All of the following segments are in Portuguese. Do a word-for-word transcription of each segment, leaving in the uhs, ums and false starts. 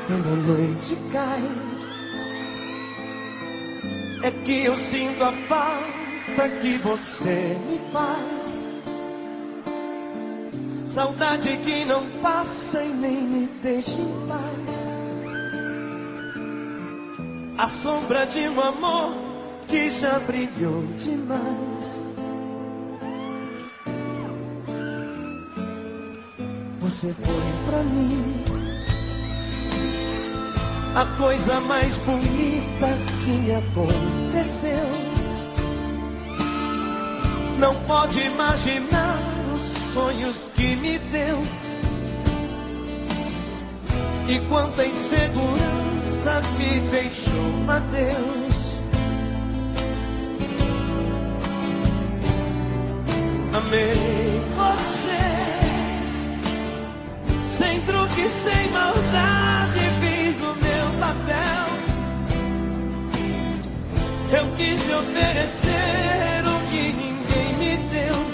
quando a noite cai, é que eu sinto a falta que você me faz. Saudade que não passa e nem me deixa em paz. A sombra de um amor que já brilhou demais. Você foi pra mim a coisa mais bonita que me aconteceu. Não pode imaginar os sonhos que me deu. E quanta insegurança me deixou, adeus. Amei você, sem truque, sem maldade, fiz o meu papel. Eu quis me oferecer o que ninguém me deu.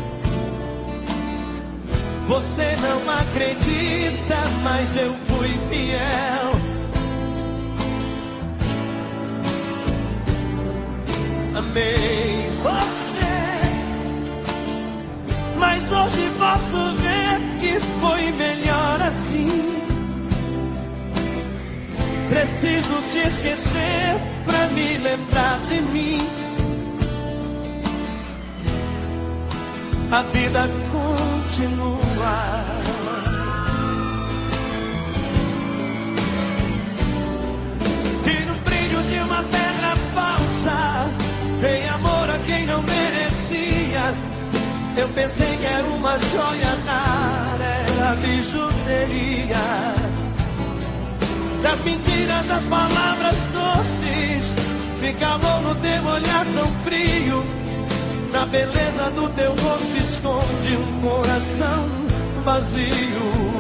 Você não acredita, mas eu fui fiel. Amei você, mas hoje posso ver que foi melhor assim. Preciso te esquecer pra me lembrar de mim. A vida continua. E no brilho de uma pedra falsa, dei amor a quem não merecia. Eu pensei que era uma joia rara, era bijuteria. Das mentiras, das palavras doces, de calor no teu olhar tão frio. Na beleza do teu rosto esconde um coração vazio.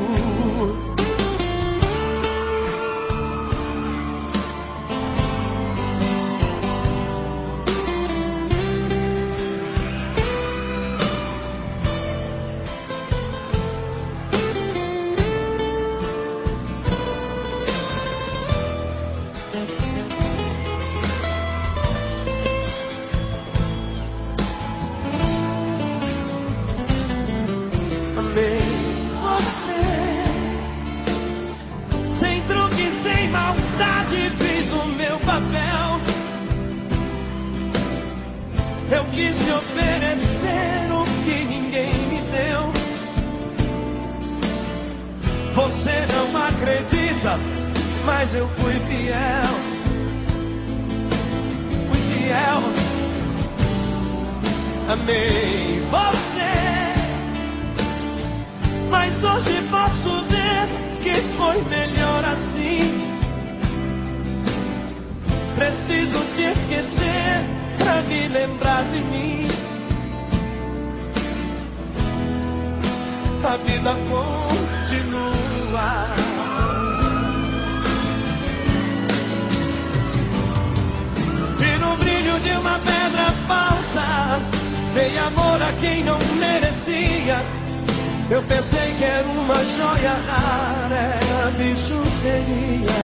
Você, sem truque, sem maldade, fiz o meu papel. Eu quis te oferecer o que ninguém me deu. Você não acredita, mas eu fui fiel. Fui fiel. Amei você, mas hoje posso ver que foi melhor assim. Preciso te esquecer pra me lembrar de mim. A vida continua. E no brilho de uma pedra falsa, dei amor a quem não merecia. Eu pensei que era uma joia rara, era bijuteria.